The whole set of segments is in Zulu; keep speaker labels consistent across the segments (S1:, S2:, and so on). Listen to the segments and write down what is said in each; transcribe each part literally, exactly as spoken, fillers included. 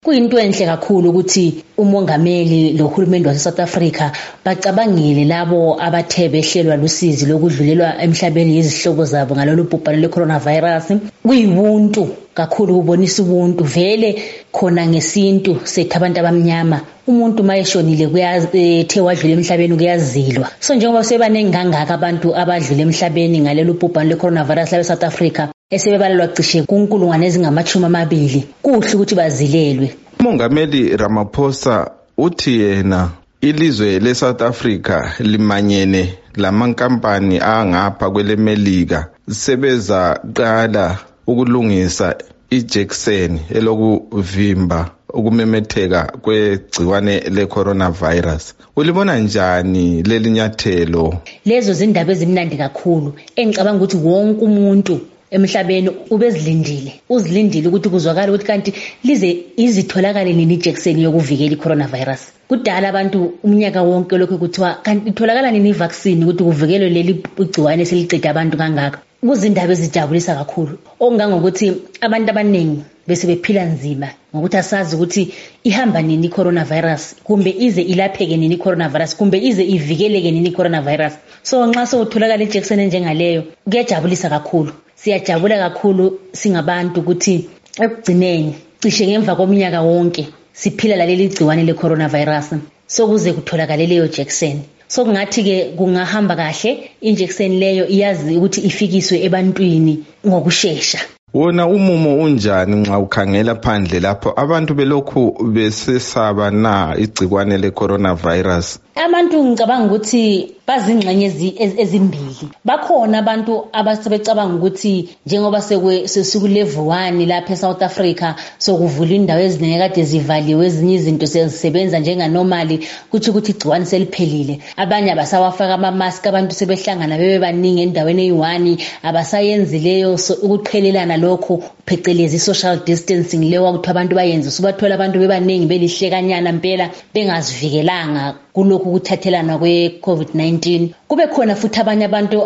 S1: Kuyinto enhle kakhulu ukuthi umongameli nohulumeni wase-South Africa bacabangile labo abathe behlelwa lusizi lokudlulelwa emhlabeni yizihlobo zabo ngalolu bhubhane le-coronavirus. Kuyibuntu kakhulu, kubonisa ubuntu vele khona ngesintu sethu abantu abamnyama. Umuntu mayeshonile kuyathe wadlula emhlabeni kuyazilwa. So njengoba sebaningi kangaka abantu abadlula emhlabeni ngalolu bhubhane le-coronavirus labe-South Africa esebebalelwa cishe kunkulungwane ezingamachumi amabili, kuhle ukuthi bazilelwe.
S2: Umongameli Ramaphosa uthi yena ilizwe le-South Africa limanyene lamankampani angapha kwelemelika sebeza qala ukulungisa ijekiseni elokuvimba ukumemetheka kwegciwane le-coronavirus. Ulibona njani leli nyathelo?
S1: Lezo zindaba ezimnandi kakhulu engicabanga ukuthi wonke umuntu emhlabeni ubezilindile, uzilindile ukuthi kuzwakala ukuthi kanti lize izitholakale nini ijekiseni yokuvikela i-coronavirus. Kudala abantu umnyaka wonke lokho kuthiwa kanti itholakala nini i-vaccine ukuthi kuvikelwe leli igciwane selicede abantu kangaka. Kuzindaba ezijabulisa kakhulu okungangokuthi abantu abaningi bese bephila nzima ngokuthi asazi ukuthi ihamba nini i-coronavirus, kumbe ize ilapheke nini i-coronavirus, kumbe ize ivikeleke nini i-coronavirus. So nxa sewutholakala ijekiseni njengaleyo kuyajabulisa kakhulu. Siyajabula kakhulu singabantu ukuthi ekugcineni cishe ngemva komnyaka wonke siphila laleli gciwane le-coronavirus sokuze kutholakale leyo jekiseni. So kungathi ke kungahamba kahle injekiseni leyo iyazi ukuthi ifikiswe ebantwini ngokusheshsha.
S2: Wona umumo unjani nxa ukhangela phandle lapho abantu belokhu besesaba na igciwane le-coronavirus?
S1: Abantu ngicabanga ukuthi bazingxenye ezimbili. Bakhona abantu abasebecabanga ukuthi njengoba sekulevel one lapha eSouth Africa sokuvula indawo eziningi kade zivaliwe, ezinye izinto sezisebenza njenga normally kuthi ukuthi igciwane seliphelile. Abanye abasawafaka ama-mask, abantu sebehlangana bebe baningi endaweni eyi-one, abasayenzi leyo ukuqhelelana lokho phecelezi social distancing leyo ukuthi abantu bayenze. Subathola abantu bebaningi belihlekanyana impela bengazivikelanga kulokhu kuthathelana kwe-COVID nineteen. Kube khona futhi abanye abantu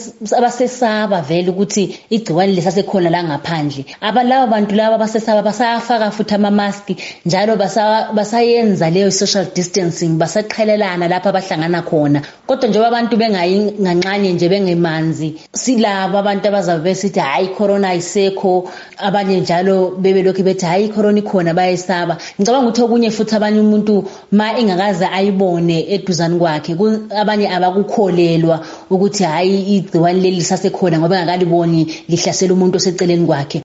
S1: abasesaba vele ukuthi igciwane lisasekhona la ngaphandle. Abalabo bantu laba abasesaba basafaka futhi ama-mask njalo basayenza leyo social distancing, basaqhelelana lapha abahlangana khona. Kodwa njengoba abantu bengayinganxanye nje bengemanzi, silabo abantu abazabe besithi hayi corona ayisekho, abanye njalo bebelokhu bethi hayi corona ikhona bayesaba. Ngicabanga ukuthi okunye futhi abanye umuntu ma ingakaze ayibone eduzane kwakhe, abanye abakukholelwa ukuthi hayi igciwane leli lisasekhona ngoba engakaliboni lihlasela umuntu oseceleni kwakhe.